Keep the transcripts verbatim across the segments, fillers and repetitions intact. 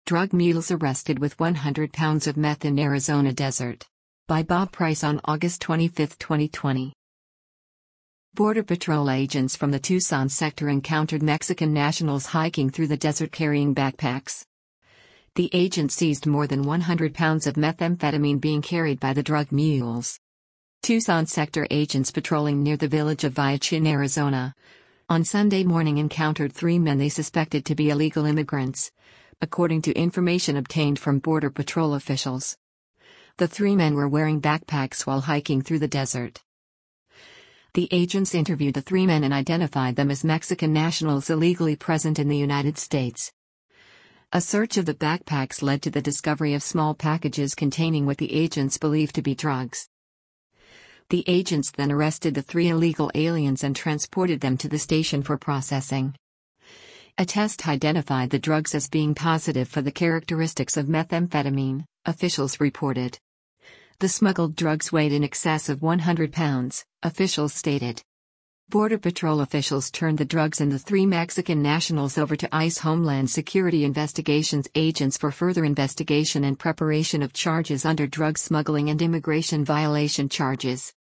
Drug mules arrested with one hundred pounds of meth in Arizona desert. By Bob Price on August twenty-fifth, twenty twenty. Border Patrol agents from the Tucson sector encountered Mexican nationals hiking through the desert carrying backpacks. The agents seized more than one hundred pounds of methamphetamine being carried by the drug mules. Tucson sector agents patrolling near the village of Viachin, Arizona, on Sunday morning encountered three men they suspected to be illegal immigrants, according to information obtained from Border Patrol officials. The three men were wearing backpacks while hiking through the desert. The agents interviewed the three men and identified them as Mexican nationals illegally present in the United States. A search of the backpacks led to the discovery of small packages containing what the agents believed to be drugs. The agents then arrested the three illegal aliens and transported them to the station for processing. A test identified the drugs as being positive for the characteristics of methamphetamine, officials reported. The smuggled drugs weighed in excess of one hundred pounds, officials stated. Border Patrol officials turned the drugs and the three Mexican nationals over to ICE Homeland Security Investigations agents for further investigation and preparation of charges under drug smuggling and immigration violation charges.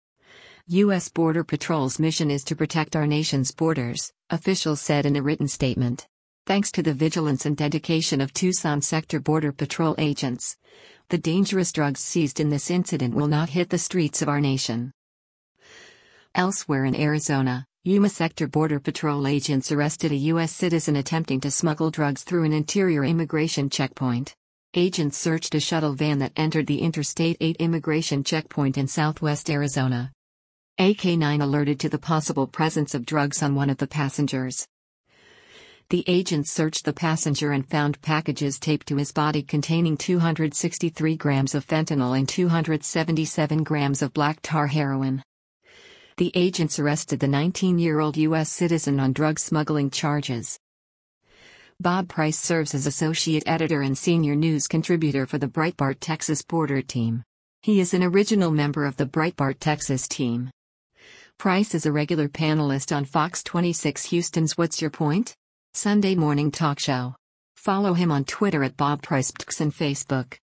U S Border Patrol's mission is to protect our nation's borders, officials said in a written statement. Thanks to the vigilance and dedication of Tucson sector Border Patrol agents, the dangerous drugs seized in this incident will not hit the streets of our nation. Elsewhere in Arizona, Yuma sector Border Patrol agents arrested a U S citizen attempting to smuggle drugs through an interior immigration checkpoint. Agents searched a shuttle van that entered the Interstate eight immigration checkpoint in southwest Arizona. A K nine alerted to the possible presence of drugs on one of the passengers. The agents searched the passenger and found packages taped to his body containing two hundred sixty-three grams of fentanyl and two hundred seventy-seven grams of black tar heroin. The agents arrested the nineteen-year-old U S citizen on drug smuggling charges. Bob Price serves as associate editor and senior news contributor for the Breitbart Texas Border Team. He is an original member of the Breitbart Texas team. Price is a regular panelist on Fox twenty-six Houston's What's Your Point? Sunday morning talk show. Follow him on Twitter at Bob Price and Facebook.